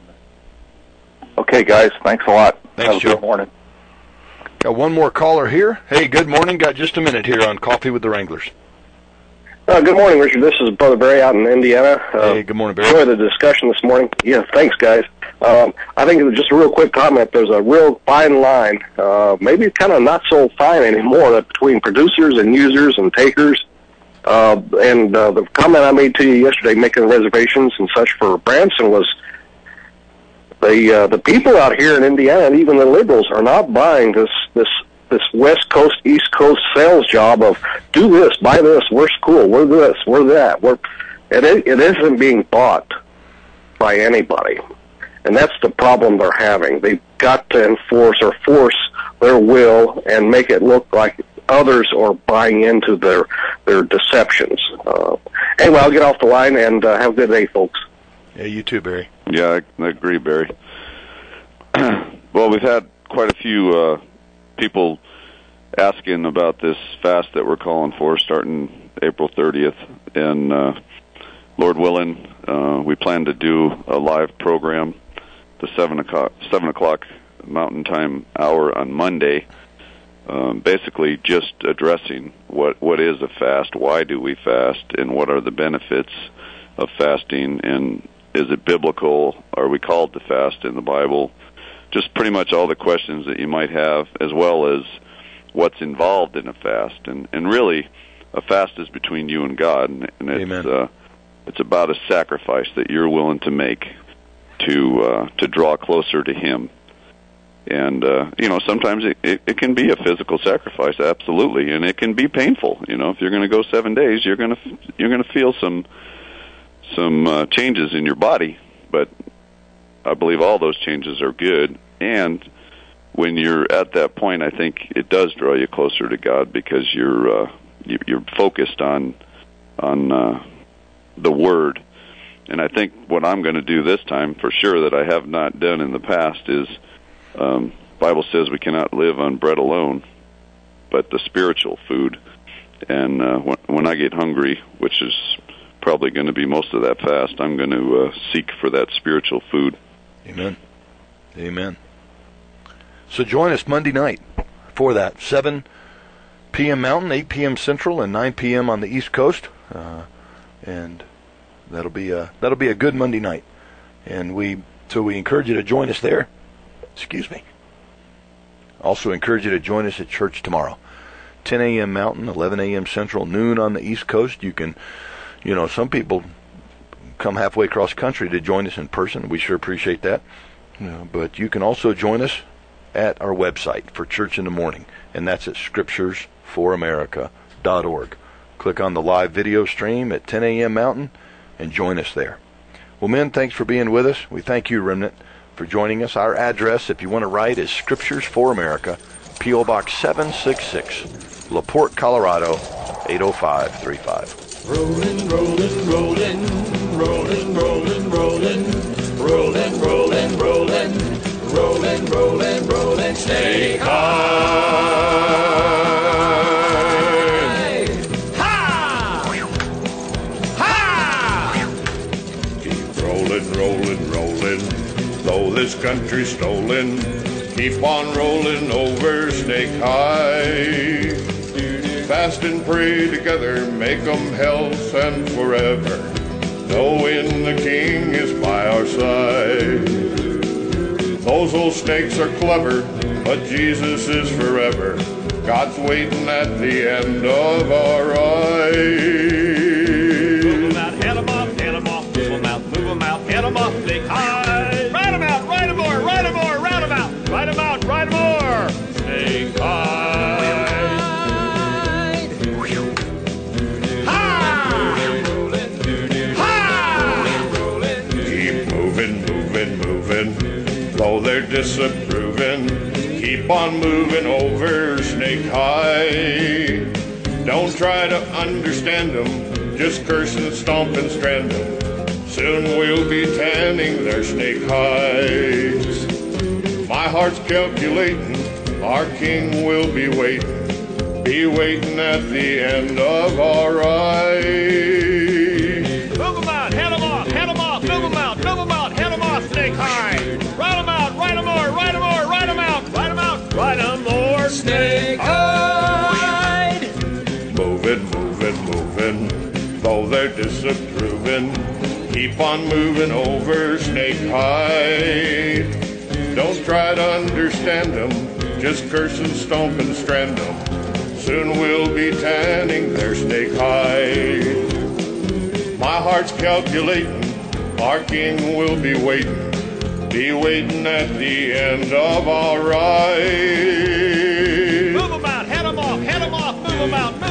Okay, guys, thanks a lot. Thanks, Have a Joe. good morning. Got one more caller here. Hey, good morning. Got just a minute here on Coffee with the Wranglers. Uh, good morning, Richard. This is Brother Barry out in Indiana. Uh, Hey, good morning, Barry. Enjoy the discussion this morning. Yeah, thanks, guys. Um, I think just a real quick comment. There's a real fine line, uh, maybe kind of not so fine anymore, that between producers and users and takers. Uh, and uh, the comment I made to you yesterday, making reservations and such for Branson, was the uh, the people out here in Indiana, and even the liberals, are not buying this this this West Coast, East Coast sales job of do this, buy this, we're cool, we're this, we're that. We're, it, it isn't being bought by anybody. And that's the problem they're having. They've got to enforce or force their will and make it look like others are buying into their their deceptions. Uh, anyway, I'll get off the line, and uh, have a good day, folks. Yeah, you too, Barry. Yeah, I, I agree, Barry. Well, we've had quite a few uh, people asking about this fast that we're calling for starting April thirtieth. And uh, Lord willing, uh, we plan to do a live program the seven o'clock, seven o'clock Mountain Time hour on Monday, um, basically just addressing what, what is a fast, why do we fast, and what are the benefits of fasting, and is it biblical, are we called to fast in the Bible? Just pretty much all the questions that you might have, as well as what's involved in a fast. And, and really, a fast is between you and God, and, and it's, Amen. uh, it's about a sacrifice that you're willing to make to uh, to draw closer to Him. And, uh, you know, sometimes it, it, it can be a physical sacrifice, absolutely, and it can be painful. You know, if you're going to go seven days, you're going to you're going to feel some some uh, changes in your body, but I believe all those changes are good. And when you're at that point, I think it does draw you closer to God, because you're uh, you, you're focused on on uh, the Word. And I think what I'm going to do this time, for sure, that I have not done in the past, is um, Bible says we cannot live on bread alone, but the spiritual food. And uh, when, when I get hungry, which is probably going to be most of that fast, I'm going to uh, seek for that spiritual food. Amen. Amen. So join us Monday night for that, seven p.m. Mountain, eight p.m. Central, and nine p.m. on the East Coast. Uh, and that'll be a, that'll be a good Monday night. And we so we encourage you to join us there. Excuse me. Also encourage you to join us at church tomorrow. ten a.m. Mountain, eleven a.m. Central, noon on the East Coast. You can, you know, some people come halfway across country to join us in person. We sure appreciate that. You know, but you can also join us at our website for Church in the Morning, and that's at scriptures for america dot org. Click on the live video stream at ten a.m. Mountain and join us there. Well, men, thanks for being with us. We thank you, Remnant, for joining us. Our address, if you want to write, is Scriptures for America, P O. Box seven sixty-six, LaPorte, Colorado, eight oh five three five. Rolling, rolling, rolling, rolling, rolling, rolling, rolling, rolling, rolling, rolling, rolling, rolling, stay high. Ha! Ha! Keep rolling, rolling, rolling, though this country's stolen, keep on rolling over Snake High. Fast and pray together, make 'em health and forever, knowing the King is by our side. Those old snakes are clever, but Jesus is forever. God's waiting at the end of our ride. Move 'em out, head 'em off, head 'em off, move 'em out, move 'em out, head 'em off, Snake High. Ride 'em out, ride 'em more, ride 'em more, round 'em out, ride 'em out, ride 'em more, Snake High. Though they're disapproving, keep on moving over Snake High. Don't try to understand them, just curse and stomp and strand them. Soon we'll be tanning their snake hides. My heart's calculating, our King will be waiting, be waiting at the end of our ride. Move 'em out, head 'em off, head 'em off, move 'em out, move 'em out, head 'em off, Snake High. Ride 'em out, ride 'em more, ride 'em more, ride 'em out, ride 'em out, ride 'em more, Snake High. Moving, moving, moving, though they're disapproving, keep on moving over Snake High. Don't try to understand them, just curse and stomp and strand them. Soon we'll be tanning their snake hide. My heart's calculating, our King will be waiting, be waiting at the end of our ride. Move 'em out, head 'em off, head 'em off, move 'em out.